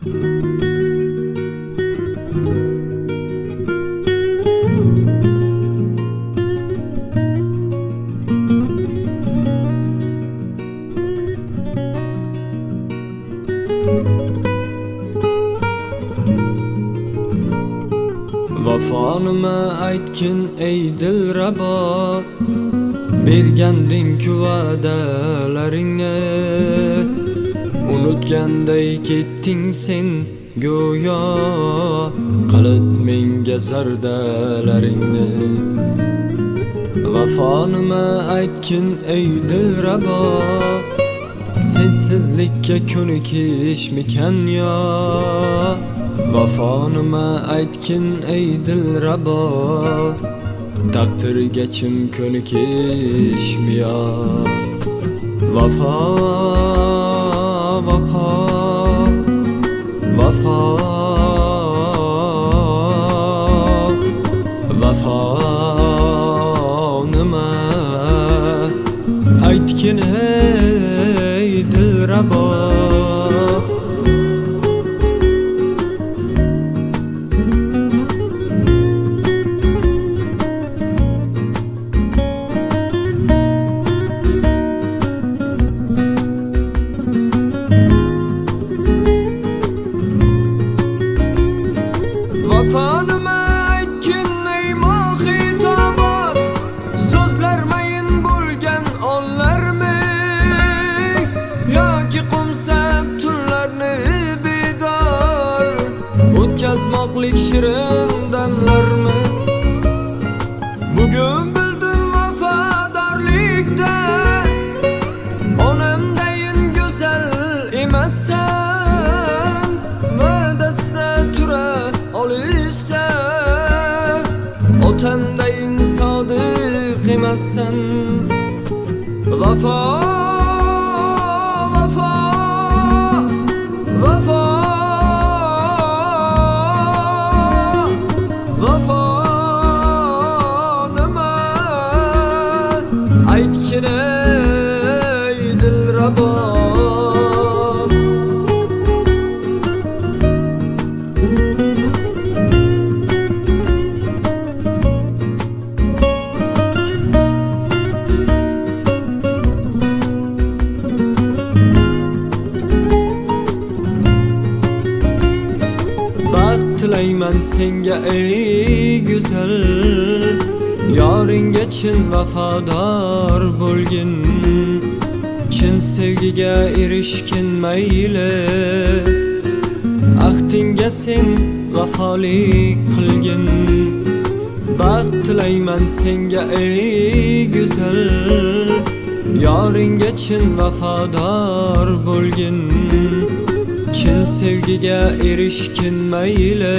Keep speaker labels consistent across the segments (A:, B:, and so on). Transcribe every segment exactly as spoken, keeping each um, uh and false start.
A: Vafonima aytgin ey dilrabo, berganding-ku va'dalaringni. Unutganday ketding sen go'yo, qilib menga zardalaringni. Vafonima aytgin ey dilrabo, sensizlikka ko'nikishmikan yo? Vafonima aytgin ey dilrabo, taqdirga chim ko'nikishmi yo? Vafo, vafo, vafo, vafo nima aytgin ey dilrabo. Vafonima aytgin ey mohitobot, so'zlar mayin bo'lgan onlarmi? Yoki qumsab tunlarni bedor o'tkazmoqlik shirin damlarmi? Bugun bildim vafodorlikda onamdayin go'zal emassan, va'dasida tura olishda otamdayin sodiq emassan. Vafo, vafo, vafo, vafo nima aytgin ey dilrabo. Tilayman senga ey güzel, yoringga chin vafodor bo'lgin. Chin sevgiga erishgin mayli, ahdingga sen vafolik qilgin. Baxt tilayman senga ey güzel, yoringga chin vafodor bo'lgin. Chin sevgiga erishgin mayli,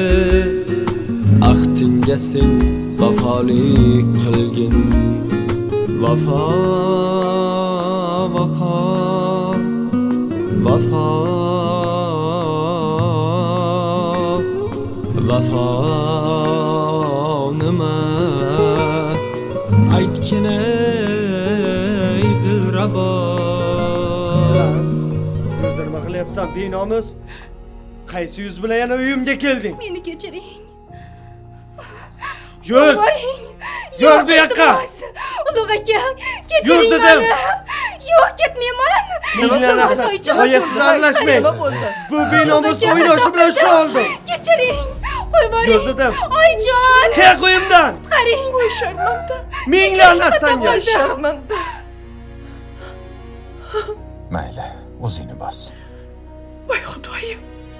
A: ahdingga sen vafolik qilgin. Vafo, vafo, vafo, vafo nima aytgin ey dilrabo.
B: Sen binomus, qaysi yuz bilan yana uyimga kelding?
C: Meni kechiring.
B: Yur. Yur bu yoqqa.
C: Ulug' aka, kechiring meni. Yo'q, ketmayman.
B: Minglarni oyasiz aralashmang. Bu binomus o'ynashi bilan shu oldi.
C: Kechiring. Qo'y boring.
B: Yur dedim.
C: Oyjon.
B: Chiq uyimdan.
C: Qaring.
D: Voy sharmanda.
B: Minglarni senga.
D: Voy sharmanda.
E: Mayli, o'zingni bos.
D: Voy xudoyim.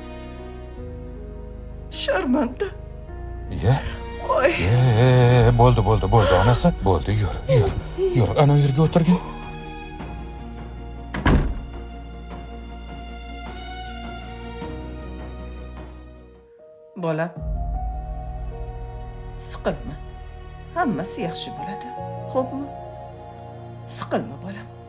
D: Sharmanda.
E: Ye.
D: Voy.
E: Ye, bo'ldi, bo'ldi, bo'ldi onasi. Bo'ldi, yur, yur. Yur, ana yerga o'tirgin.
D: Bolam. Siqilma. Hammasi yaxshi bo'ladi. Xo'pmi? Siqilma bolam.